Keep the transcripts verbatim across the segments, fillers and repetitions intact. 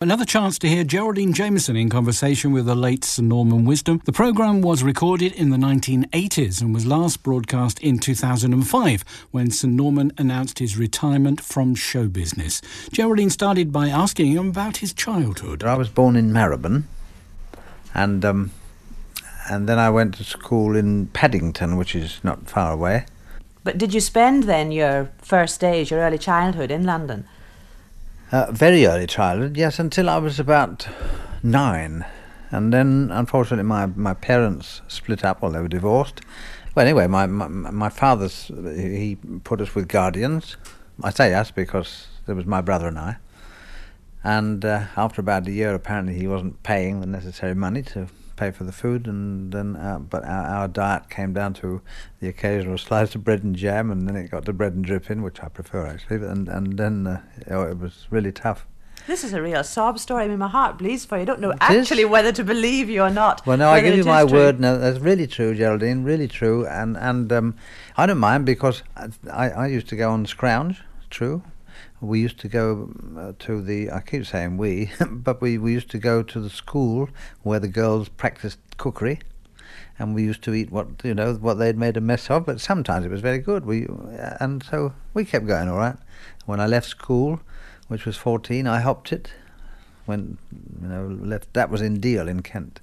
Another chance to hear Geraldine Jamieson in conversation with the late Sir Norman Wisdom. The programme was recorded in the nineteen eighties and was last broadcast in two thousand five when Sir Norman announced his retirement from show business. Geraldine started by asking him about his childhood. I was born in Marylebone, and um, and then I went to school in Paddington, which is not far away. But did you spend then your first days, your early childhood in London? Uh, very early childhood, yes, until I was about nine. And then, unfortunately, my, my parents split up, well, they were divorced. Well, anyway, my, my, my father's, he put us with guardians. I say us because there was my brother and I. And uh, after about a year, apparently, he wasn't paying the necessary money to pay for the food, and then uh, but our, our diet came down to the occasional slice of bread and jam, and then it got to bread and dripping, which I prefer actually, and and then uh, oh, it was really tough. This is a real sob story. I mean, my heart bleeds for you. I don't know It actually is? whether to believe you or not. Well, no, I give you my true. word. No, that's really true, Geraldine, really true, and and um, I don't mind because I, I used to go on Scrounge, true. We used to go uh, to the, I keep saying we, but we, we used to go to the school where the girls practiced cookery, and we used to eat what, you know, what they'd made a mess of, but sometimes it was very good. We And so we kept going all right. When I left school, which was fourteen, I hopped it. When, you know, left, that was in Deal in Kent.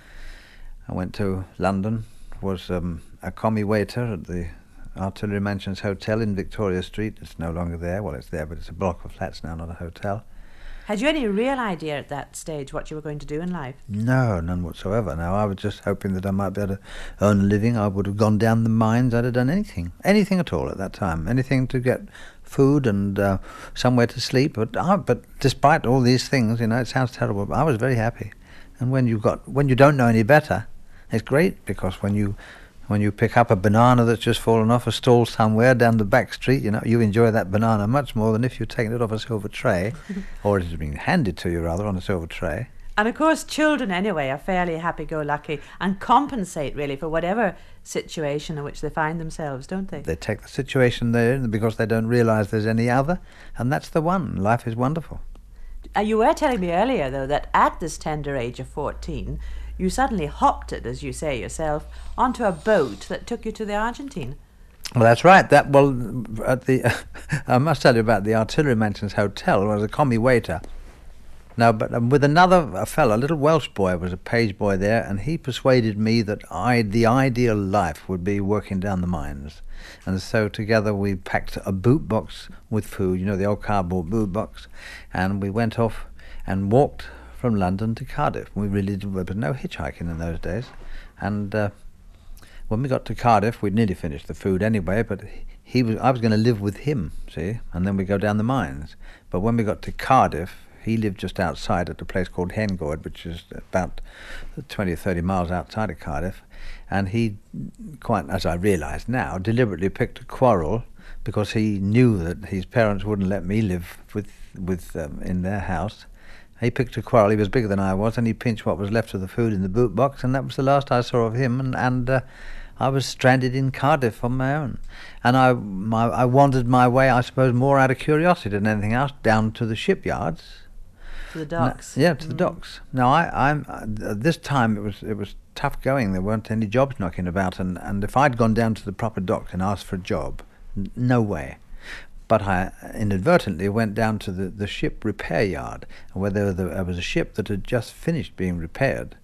I went to London, was um, a commie waiter at the Artillery Mansions Hotel in Victoria Street. It's no longer there. Well, it's there, but it's a block of flats now, not a hotel. Had you any real idea at that stage what you were going to do in life? No, none whatsoever. No, I was just hoping that I might be able to earn a living. I would have gone down the mines. I'd have done anything, anything at all at that time, anything to get food and uh, somewhere to sleep. But uh, but despite all these things, you know, it sounds terrible, but I was very happy. And when you got when you don't know any better, it's great, because when you When you pick up a banana that's just fallen off a stall somewhere down the back street, you know, you enjoy that banana much more than if you'd taken it off a silver tray, or it has been handed to you, rather, on a silver tray. And of course, children anyway are fairly happy-go-lucky and compensate, really, for whatever situation in which they find themselves, don't they? They take the situation they're in because they don't realise there's any other, and that's the one. Life is wonderful. Uh, you were telling me earlier, though, that at this tender age of fourteen, you suddenly hopped it, as you say yourself, onto a boat that took you to the Argentine. Well, that's right. That well, at the I must tell you about the Artillery Mansions Hotel. I was a commie waiter. Now, but um, with another a fellow, a little Welsh boy, was a page boy there, and he persuaded me that I, the ideal life would be working down the mines. And so together we packed a boot box with food, you know, the old cardboard boot box, and we went off and walked from London to Cardiff. We really did, there was no hitchhiking in those days. And uh, when we got to Cardiff, we'd nearly finished the food anyway, but he was, I was going to live with him, see, and then we go down the mines. But when we got to Cardiff, he lived just outside at a place called Hengoed, which is about twenty or thirty miles outside of Cardiff, and he, quite as I realise now, deliberately picked a quarrel because he knew that his parents wouldn't let me live with, with um, in their house. He picked a quarrel. He was bigger than I was, and he pinched what was left of the food in the boot box, and that was the last I saw of him. And, and uh, I was stranded in Cardiff on my own. And I, my, I wandered my way, I suppose, more out of curiosity than anything else, down to the shipyards. To the docks. No, yeah, to mm. the docks. Now, I, I'm uh, this time it was it was tough going. There weren't any jobs knocking about, and, and if I'd gone down to the proper dock and asked for a job, n- no way. But I inadvertently went down to the, the ship repair yard, where there, there was a ship that had just finished being repaired.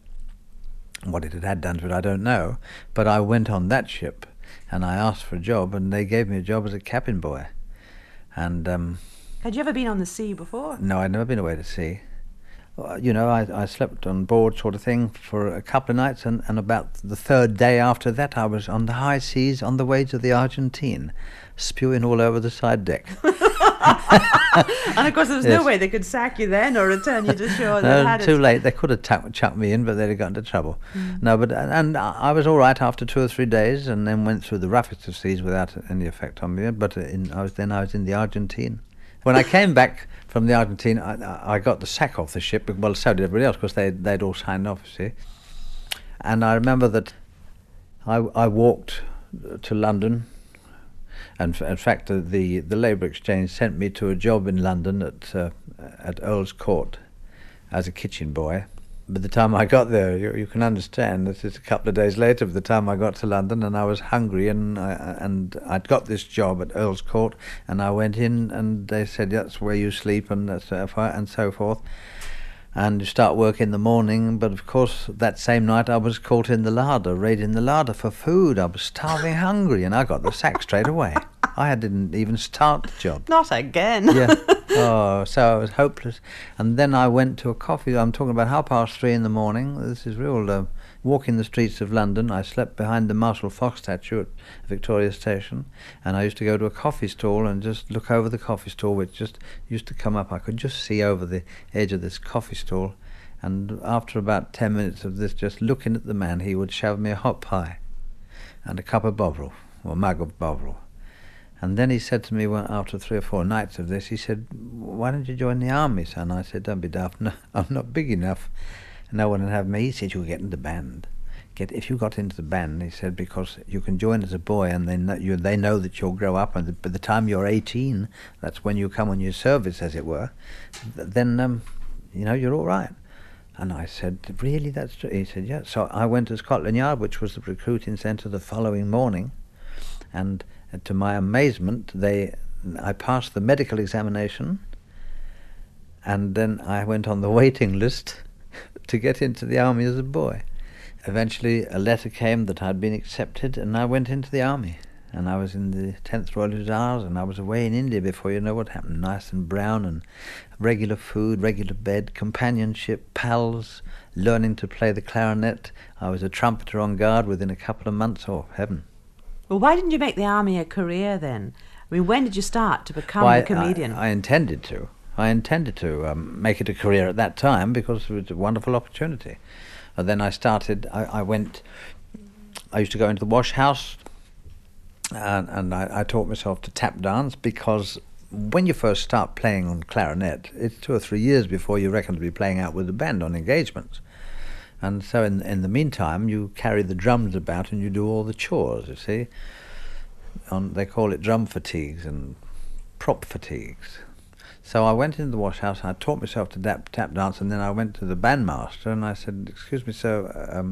What it had had done to it, I don't know. But I went on that ship, and I asked for a job, and they gave me a job as a cabin boy. And um, had you ever been on the sea before? No, I'd never been away to sea. You know, I, I slept on board sort of thing for a couple of nights, and, and about the third day after that I was on the high seas on the way to the Argentine, spewing all over the side deck. And of course there was Yes. no way they could sack you then or return you to shore. No, had too it. late. They could have tuck, chucked me in, but they'd have got into trouble. Mm. No, but and I was all right after two or three days, and then went through the roughest of seas without any effect on me. But in, I was then I was in the Argentine. When I came back from the Argentine, I, I got the sack off the ship. Well, so did everybody else, because they they'd all signed off. See, and I remember that I I walked to London. And f- in fact, the, the the Labour Exchange sent me to a job in London at uh, at Earl's Court, as a kitchen boy. By the time I got there, you, you can understand that it's a couple of days later by the time I got to London, and I was hungry, and I, and I'd got this job at Earl's Court, and I went in and they said, that's where you sleep, and, that's, and so forth. And you start work in the morning, but of course that same night I was caught in the larder, raiding the larder for food. I was starving hungry, and I got the sack straight away. I didn't even start the job. Not again. Yeah. Oh, so I was hopeless. And then I went to a coffee, I'm talking about half past three in the morning. This is real, uh, walking the streets of London. I slept behind the Marshall Fox statue at Victoria Station, and I used to go to a coffee stall and just look over the coffee stall, which just used to come up. I could just see over the edge of this coffee stall, and after about ten minutes of this, just looking at the man, he would shove me a hot pie and a cup of Bovril, or mug of Bovril. And then he said to me, well, after three or four nights of this, he said, why don't you join the army, son? I said, don't be daft, no, I'm not big enough. No one would have me. He said, you'll get into the band. Get If you got into the band, he said, because you can join as a boy, and they know, you, they know that you'll grow up, and the, by the time you're eighteen, that's when you come on your service, as it were, then, um, you know, you're all right. And I said, really, that's true? He said, yeah. So I went to Scotland Yard, which was the recruiting centre, the following morning, and to my amazement, they, I passed the medical examination, and then I went on the waiting list to get into the army as a boy. Eventually, a letter came that I'd been accepted, and I went into the army. And I was in the tenth Royal Hussars, and I was away in India before you know what happened. Nice and brown, and regular food, regular bed, companionship, pals, learning to play the clarinet. I was a trumpeter on guard within a couple of months. Oh, heaven. Well, why didn't you make the army a career then? I mean, when did you start to become well, a comedian? I, I intended to. I intended to um, make it a career at that time because it was a wonderful opportunity. And then I started, I, I went, I used to go into the wash house, and, and I, I taught myself to tap dance, because when you first start playing on clarinet, it's two or three years before you reckon to be playing out with the band on engagements. And so in, in the meantime, you carry the drums about and you do all the chores, you see. On, they call it drum fatigues and prop fatigues. So I went into the wash house, and I taught myself to tap, tap dance, and then I went to the bandmaster and I said, excuse me, sir, um,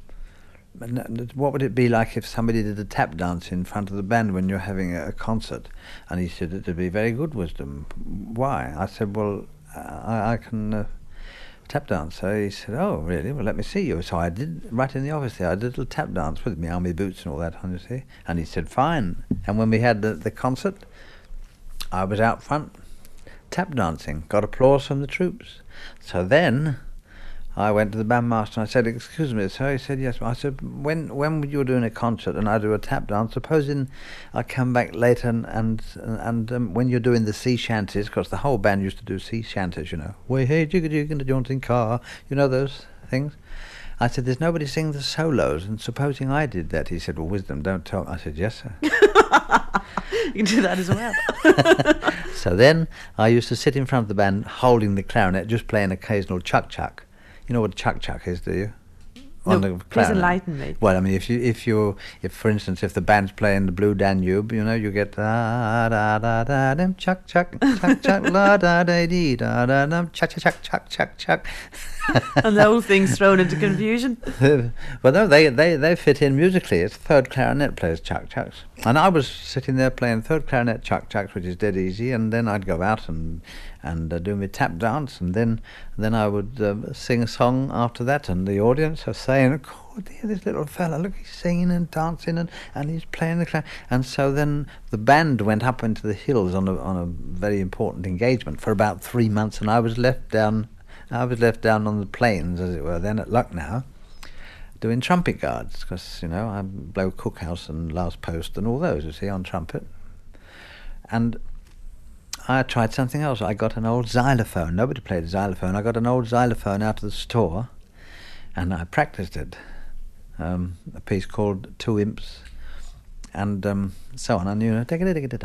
what would it be like if somebody did a tap dance in front of the band when you're having a, a concert? And he said, it'd be very good, Wisdom. Why? I said, well, I, I can... Uh, tap dance. So he said, oh, really? Well, let me see you. So I did, right in the office there, I did a little tap dance with my army boots and all that, you see. And he said, fine. And when we had the, the concert, I was out front tap dancing, got applause from the troops. So then I went to the bandmaster and I said, excuse me, sir. He said, yes. I said, when when you were doing a concert and I do a tap dance, supposing I come back later and and, and um, when you're doing the sea shanties, because the whole band used to do sea shanties, you know, way hey jigga jigga in the jaunting car, you know those things. I said, there's nobody singing the solos, and supposing I did that, he said, well, Wisdom, don't tell me. I said, yes, sir. You can do that as well. So then I used to sit in front of the band holding the clarinet, just playing occasional chuck-chuck. You know what a chuck-chuck is, do you? No, please enlighten me. Well, I mean, if you, if you, if for instance, if the band's playing the Blue Danube, you know, you get da da da da dim chuck chuck chuck chuck la da da dee da da dum chuck chuck chuck chuck chuck. And the whole thing's thrown into confusion. Well, no, they, they they fit in musically. It's third clarinet plays chuck chucks, and I was sitting there playing third clarinet chuck chucks, which is dead easy, and then I'd go out and and uh, do my tap dance, and then then I would uh, sing a song after that, and the audience are saying, oh dear, this little fella, look, he's singing and dancing, and, and he's playing the clarinet. And so then the band went up into the hills on a on a very important engagement for about three months, and I was left down I was left down on the plains, as it were, then at Lucknow, doing trumpet guards, because, you know, I blow Cookhouse and Last Post and all those, you see, on trumpet. And I tried something else. I got an old xylophone. Nobody played a xylophone. I got an old xylophone out of the store, and I practiced it. Um, a piece called Two Imps, and um, so on. And you know,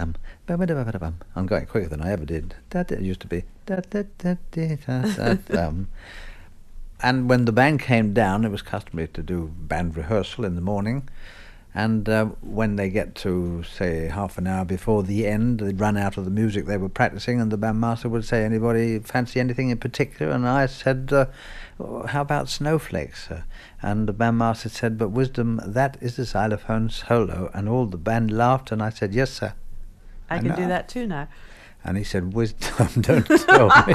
I'm going quicker than I ever did. It used to be. Um, and when the band came down, it was customary to do band rehearsal in the morning, And uh, when they get to, say, half an hour before the end, they'd run out of the music they were practicing, and the bandmaster would say, anybody fancy anything in particular? And I said, uh, how about Snowflakes? Uh, and the bandmaster said, but Wisdom, that is the xylophone solo. And all the band laughed, and I said, yes, sir. I and can do uh, that too now. And he said, Wisdom, don't tell me.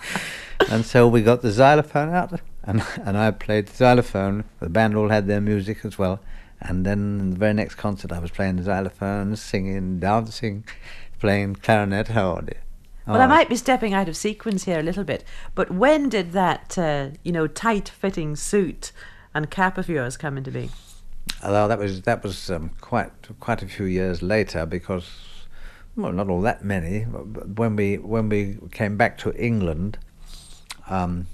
And so we got the xylophone out, and, and I played the xylophone. The band all had their music as well. And then in the very next concert, I was playing the xylophone, singing, dancing, playing clarinet. Oh, dear. Oh. Well, I might be stepping out of sequence here a little bit, but when did that, uh, you know, tight-fitting suit and cap of yours come into being? Well, that was that was um, quite quite a few years later, because, well, not all that many. But when we when we came back to England, um,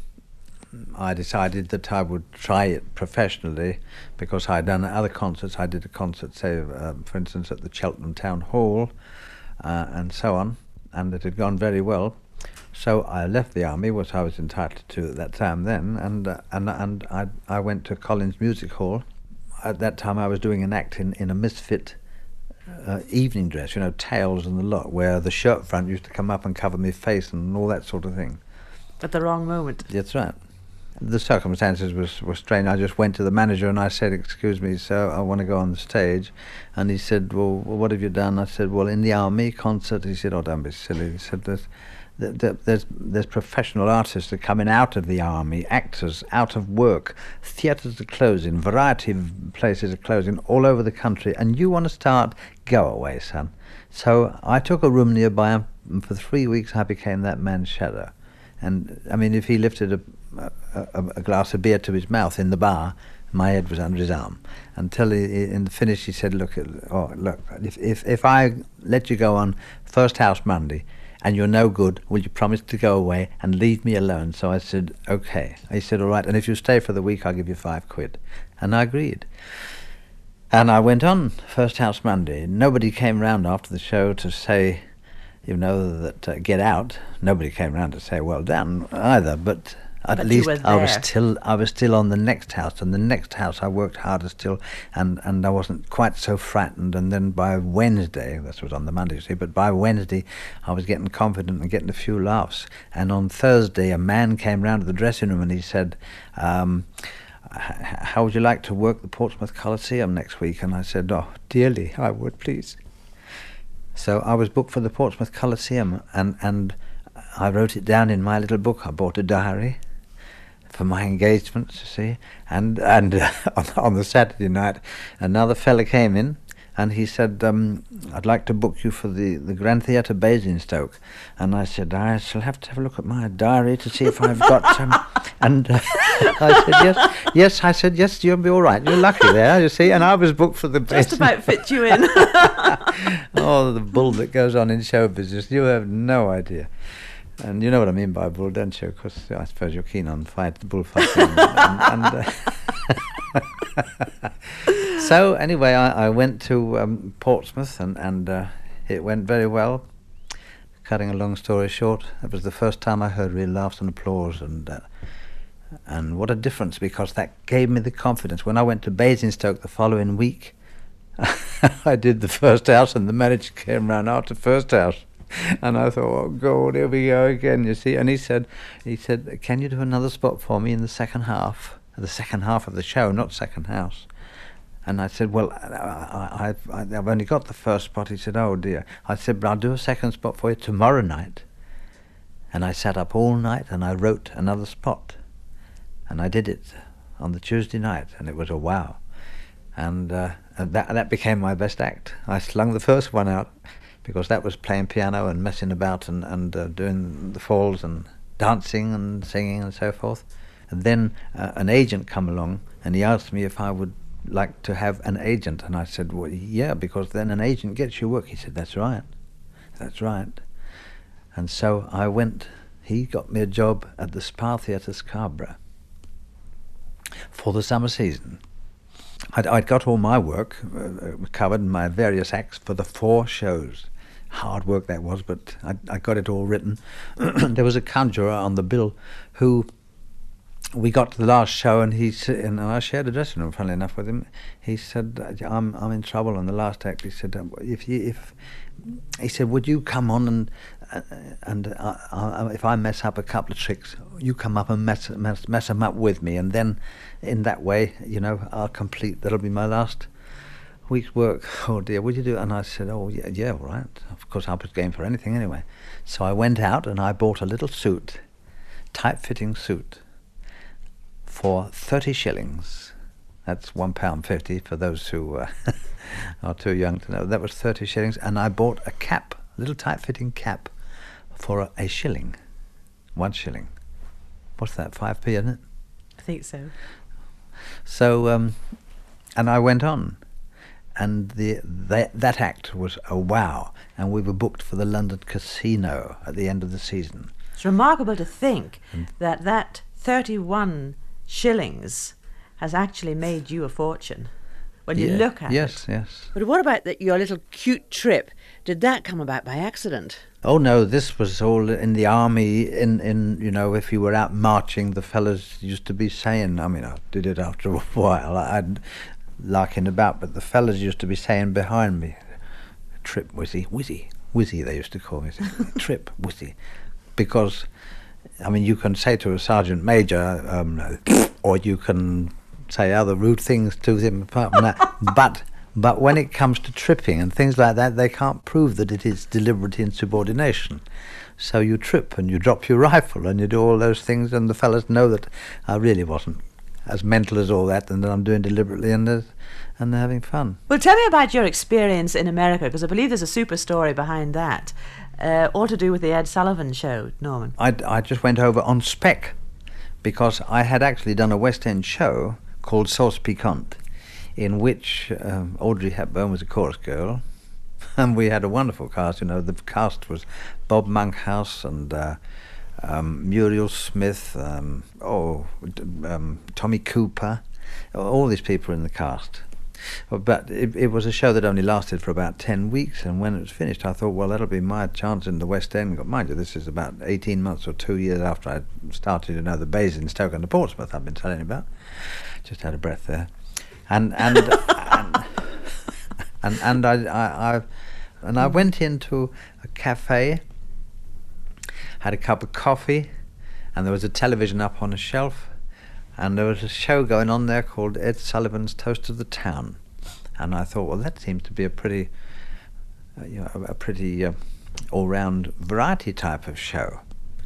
I decided that I would try it professionally, because I'd done other concerts. I did a concert, say, uh, for instance, at the Cheltenham Town Hall, uh, and so on, and it had gone very well. So I left the army, which I was entitled to at that time then, and uh, and and I I went to Collins Music Hall. At that time, I was doing an act in, in a misfit uh, evening dress, you know, tails and the lot, where the shirt front used to come up and cover my face and all that sort of thing. At the wrong moment. That's right. The circumstances was, were strange. I just went to the manager and I said, excuse me, sir, I want to go on the stage. And he said, well, what have you done? I said, well, in the army concert. He said, oh, don't be silly. He said, there's, there, there's, there's professional artists that are coming out of the army, actors out of work, theatres are closing, variety of places are closing all over the country, and you want to start? Go away, son. So I took a room nearby, and for three weeks I became that man's shadow. And, I mean, if he lifted a A, a glass of beer to his mouth in the bar, my head was under his arm, until he, in the finish he said, look, oh, look, if, if if I let you go on First House Monday and you're no good, will you promise to go away and leave me alone? So I said, okay. He said, all right, and if you stay for the week, I'll give you five quid. And I agreed. And I went on First House Monday. Nobody came round after the show to say, you know, that uh, get out. Nobody came round to say well done either, but at but least I was there. still I was still on the next house, and the next house I worked harder still, and, and I wasn't quite so frightened. And then by Wednesday, this was on the Monday, you see, but by Wednesday I was getting confident and getting a few laughs. And on Thursday a man came round to the dressing room and he said, um, how would you like to work the Portsmouth Coliseum next week? And I said, oh, dearly, I would, please. So I was booked for the Portsmouth Coliseum, and, and I wrote it down in my little book. I bought a diary for my engagements, you see. And and uh, on, on the Saturday night, another fella came in, and he said, um, I'd like to book you for the, the Grand Theatre Basingstoke. And I said, I shall have to have a look at my diary to see if I've got... Um, and uh, I said, yes, yes, I said, yes, you'll be all right. You're lucky there, you see. And I was booked for the... Just about fit you in. Oh, the bull that goes on in show business, you have no idea. And you know what I mean by bull, don't you? Because I suppose you're keen on fight, bullfighting. and, and, uh, so anyway, I, I went to um, Portsmouth, and, and uh, it went very well. Cutting a long story short, it was the first time I heard real laughs and applause, and uh, and what a difference, because that gave me the confidence. When I went to Basingstoke the following week, I did the first house, and the manager came round after first house. And I thought, oh God, here we go again, you see. And he said, he said, can you do another spot for me in the second half? The second half of the show, not second house. And I said, well, I, I, I've only got the first spot. He said, oh dear. I said, but I'll do a second spot for you tomorrow night. And I sat up all night and I wrote another spot. And I did it on the Tuesday night, and it was a wow. And, uh, and that, that became my best act. I slung the first one out, because that was playing piano and messing about and, and uh, doing the falls and dancing and singing and so forth. And then uh, an agent come along, and he asked me if I would like to have an agent. And I said, well, yeah, because then an agent gets you work. He said, that's right, that's right. And so I went, he got me a job at the Spa Theatre Scarborough for the summer season. I'd, I'd got all my work uh, covered, my various acts for the four shows. Hard work that was, but I, I got it all written. There was a conjurer on the bill who we got to the last show, and he said, and I shared a dressing room, funnily enough, with him. He said, "I'm I'm in trouble on the last act." He said, "If you if," he said, "would you come on and uh, and uh, uh, if I mess up a couple of tricks, you come up and mess mess mess them up with me, and then in that way, you know, I'll complete. That'll be my last week's work. Oh dear, would you do it?" And I said, "Oh yeah, yeah, all right. Of course, I was game for anything anyway." So I went out and I bought a little suit, tight-fitting suit, for thirty shillings. That's one pound fifty for those who uh, are too young to know. That was thirty shillings, and I bought a cap, a little tight-fitting cap, for a, a shilling, one shilling. What's that? Five p, isn't it? I think so. So, um, and I went on, and the that, that act was a wow, and we were booked for the London Casino at the end of the season. It's remarkable to think Mm. that that thirty-one shillings has actually made you a fortune when you Yeah. look at yes, it. Yes, But what about that, your little cute trip? Did that come about by accident? Oh no, this was all in the army. In, in you know, if you were out marching, the fellas used to be saying. I mean, I did it after a while. I'd larking about, but the fellas used to be saying behind me, "Trip, Wizzy, Wizzy, Wizzy." They used to call me, "Trip, Wizzy," because, I mean, you can say to a sergeant major, um, or you can say other rude things to them apart from that, but. But when it comes to tripping and things like that, they can't prove that it is deliberate insubordination. So you trip and you drop your rifle and you do all those things, and the fellas know that I really wasn't as mental as all that, and that I'm doing deliberately, and they're, and they're having fun. Well, tell me about your experience in America, because I believe there's a super story behind that, uh, all to do with the Ed Sullivan Show, Norman. I, I just went over on spec, because I had actually done a West End show called Sauce Piquante, in which um, Audrey Hepburn was a chorus girl, and we had a wonderful cast. You know, the cast was Bob Monkhouse and uh, um, Muriel Smith, um, oh, um, Tommy Cooper, all these people in the cast. But it, it was a show that only lasted for about ten weeks, and when it was finished, I thought, well, that'll be my chance in the West End. Mind you, this is about eighteen months or two years after I started, you know, the Bays in Stoke and the Portsmouth I've been telling you about. Just had a breath there. And and and, and and I, I I and I went into a cafe, had a cup of coffee, and there was a television up on a shelf, and there was a show going on there called Ed Sullivan's Toast of the Town, and I thought, well, that seems to be a pretty, uh, you know, a, a pretty uh, all-round variety type of show.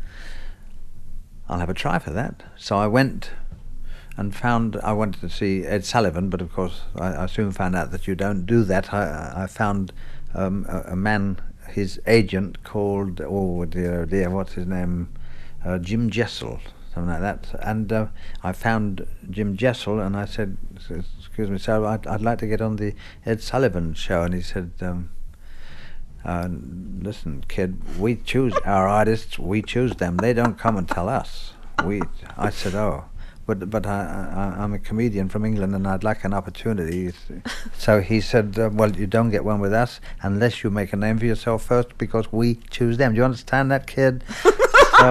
I'll have a try for that. So I went and found, I wanted to see Ed Sullivan, but of course I, I soon found out that you don't do that. I, I found um, a, a man, his agent, called, oh dear, dear, what's his name, uh, Jim Jessel, something like that. And uh, I found Jim Jessel, and I said, "Excuse me, sir, I'd, I'd like to get on the Ed Sullivan show." And he said, um, uh, "Listen, kid, we choose our artists, we choose them. They don't come and tell us." We, I said, "Oh. But but I, I, I'm a comedian from England, and I'd like an opportunity." So he said, uh, "Well, you don't get one with us unless you make a name for yourself first, because we choose them." Do you understand that, kid? So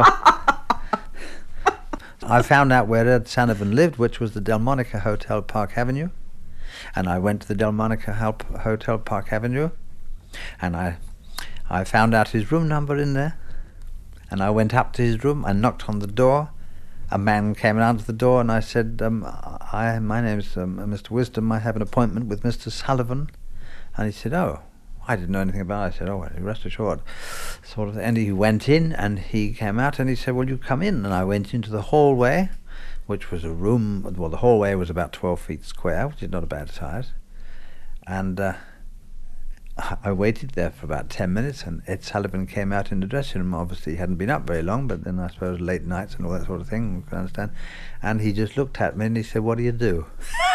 I found out where Ed Sullivan lived, which was the Delmonica Hotel, Park Avenue, and I went to the Delmonica Hotel, Park Avenue, and I I found out his room number in there, and I went up to his room. I knocked on the door. A man came around to the door, and I said, um, I, my name's um, Mister Wisdom. I have an appointment with Mister Sullivan. And he said, "Oh, I didn't know anything about it." I said, "Oh, well, rest assured." Sort of. And he went in, and he came out, and he said, "Well, you come in." And I went into the hallway, which was a room. Well, the hallway was about twelve feet square, which is not a bad size. And uh, I waited there for about ten minutes, and Ed Sullivan came out in the dressing room. Obviously, he hadn't been up very long, but then I suppose late nights and all that sort of thing, you can understand. And he just looked at me and he said, "What do you do?"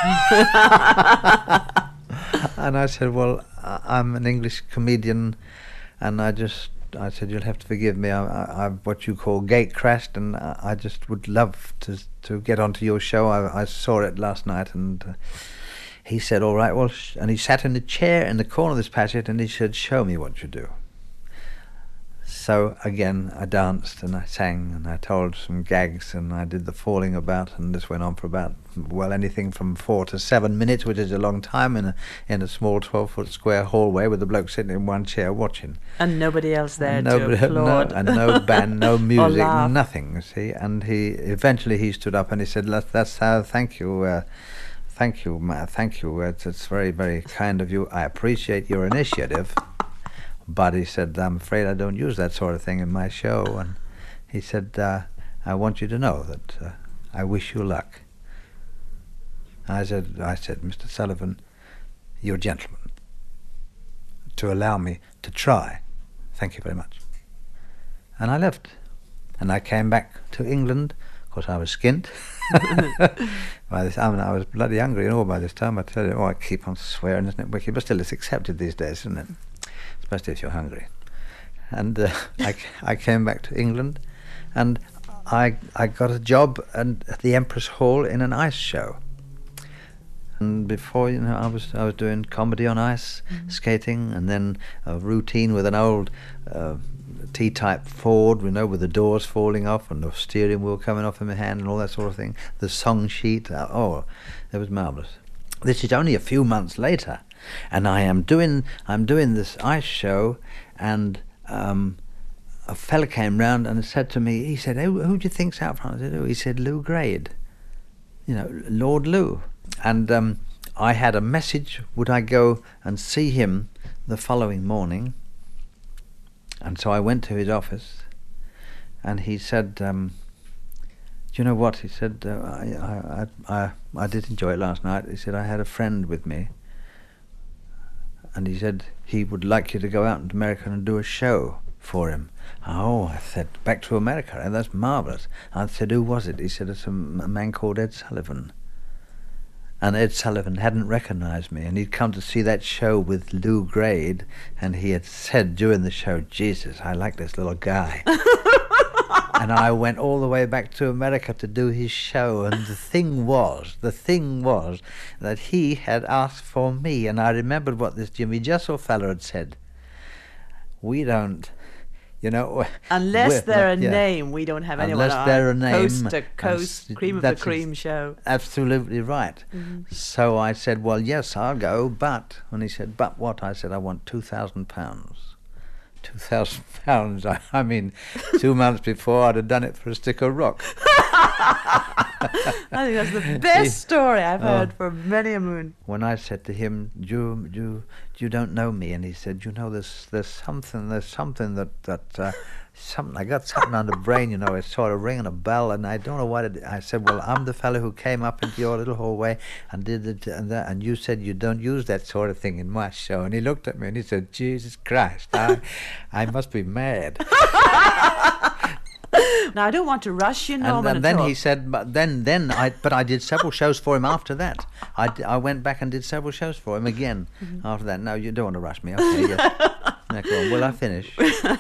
And I said, "Well, I'm an English comedian, and I just," I said, "you'll have to forgive me. I, I, I'm what you call gate crashed, and I, I just would love to to get onto your show. I, I saw it last night." And uh, he said, "All right, well," sh-, and he sat in the chair in the corner of this passage, and he said, "Show me what you do." So again, I danced and I sang and I told some gags and I did the falling about, and this went on for about, well, anything from four to seven minutes, which is a long time in a in a small twelve-foot square hallway with a bloke sitting in one chair watching. And nobody else there And to nobody- applaud. No, and no band, no music, laugh. nothing, you see. And he eventually he stood up and he said, "That's, that's how, thank you, uh, thank you, ma- thank you. It's, it's very, very kind of you. I appreciate your initiative." But he said, "I'm afraid I don't use that sort of thing in my show." And he said, uh, "I want you to know that uh, I wish you luck." I said, I said, "Mister Sullivan, you're a gentleman. To allow me to try, thank you very much." And I left. And I came back to England. Of course, I was skint. By this, I mean, I was bloody hungry and all by this time. I tell you, oh, I keep on swearing, isn't it wicked? But still, it's accepted these days, isn't it? Especially if you're hungry. And uh, I, I came back to England, and I I got a job and at the Empress Hall in an ice show. And before, you know, I was I was doing comedy on ice, mm-hmm. skating, and then a routine with an old uh, T-type Ford, you know, with the doors falling off and the steering wheel coming off in my hand and all that sort of thing. The song sheet, uh, oh, it was marvellous. This is only a few months later. And I am doing, I'm doing this ice show, and um, a fella came round and said to me, he said, "Who, who do you think's out front?" I said, "Oh," he said, "Lou Grade, you know, Lord Lou." And um, I had a message, would I go and see him the following morning? And so I went to his office, and he said, um, "Do you know what?" He said, uh, I, I, I, I did enjoy it last night. He said, "I had a friend with me, and he said he would like you to go out to America and do a show for him." Oh, I said, "Back to America, and that's marvellous." I said, "Who was it?" He said, "It's a, m- a man called Ed Sullivan." And Ed Sullivan hadn't recognised me, and he'd come to see that show with Lou Grade, and he had said during the show, "Jesus, I like this little guy." And I went all the way back to America to do his show, and the thing was, the thing was that he had asked for me, and I remembered what this Jimmy Jessel fella had said. We don't, you know... Unless they're a yeah. name, we don't have anyone Unless on they're a name. Coast to coast, cream of the cream show. Absolutely right. Mm-hmm. So I said, "Well, yes, I'll go, but..." And he said, "But what?" I said, "I want two thousand pounds. Two thousand pounds. I, I mean, two months before I'd have done it for a stick of rock." I think that's the best story I've Oh. heard for many a moon. When I said to him, "Do you, do you, you don't know me?" And he said, "You know, there's there's something, there's something that that uh, something. I got something on the brain, you know. It's sort of ringing a bell, and I don't know what it." I said, "Well, I'm the fellow who came up into your little hallway and did it, and that, and you said you don't use that sort of thing in my show." And he looked at me and he said, "Jesus Christ, I, I must be mad." Now, I don't want to rush you, And, Norman, and then at all. he said, but then, then I, but I did several shows for him after that. I, d- I went back and did several shows for him again Mm-hmm. after that. No, you don't want to rush me. Okay, yes. Now, go on. Will I finish?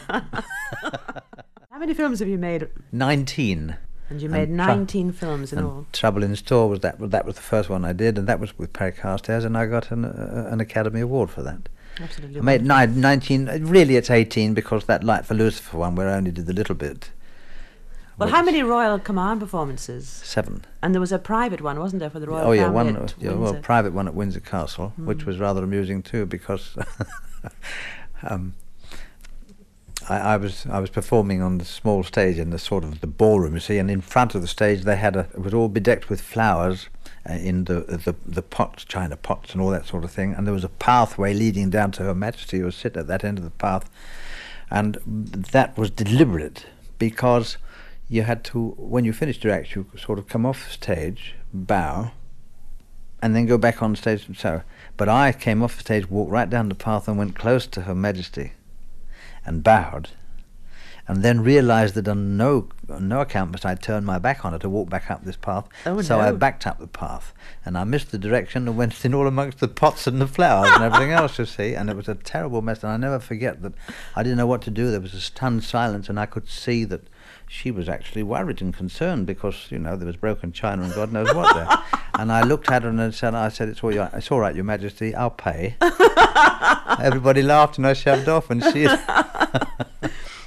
How many films have you made? Nineteen. And you made And tru- nineteen films in and all. Trouble in Store was that. That was the first one I did, and that was with Perry Carstairs, and I got an, uh, an Academy Award for that. Absolutely. I made wonderful. nine, nineteen. Really, it's eighteen because that Light for Lucifer one, where I only did the little bit. Well, which- how many Royal Command performances? Seven. And there was a private one, wasn't there, for the Royal Oh yeah, Family one. at Yeah, well, Windsor? private one at Windsor Castle, Mm. which was rather amusing too, because um, I, I was I was performing on the small stage in the sort of the ballroom, you see, and in front of the stage they had a. It was all bedecked with flowers uh, in the, the the pots, china pots, and all that sort of thing. And there was a pathway leading down to Her Majesty, who was sitting at that end of the path, and that was deliberate because you had to, when you finished your act, you sort of come off the stage, bow, and then go back on stage and so. But I came off the stage, walked right down the path and went close to Her Majesty and bowed, and then realised that on no on no account must I turn my back on her to walk back up this path. Oh, so I no. backed up the path, and I missed the direction and went in all amongst the pots and the flowers and everything else, you see, and it was a terrible mess, and I never forget that I didn't know what to do. There was a stunned silence, and I could see that she was actually worried and concerned because, you know, there was broken china and God knows what there. And I looked at her and I said, I said, it's all right, it's all right, Your Majesty, I'll pay. Everybody laughed and I shoved off, and she...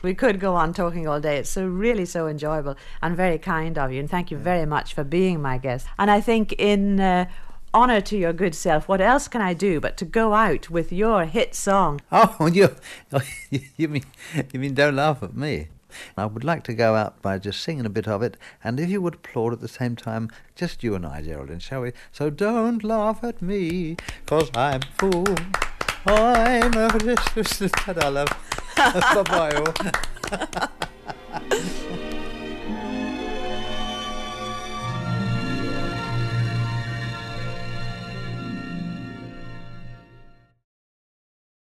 We could go on talking all day. It's so really so enjoyable and very kind of you. And thank you very much for being my guest. And I think in uh, honour to your good self, what else can I do but to go out with your hit song? Oh, you, you mean, you mean don't laugh at me? I would like to go out by just singing a bit of it, and if you would applaud at the same time, just you and I, Geraldine, shall we? So don't laugh at me, 'cause I'm a fool. I'm a... I love. Bye-bye all.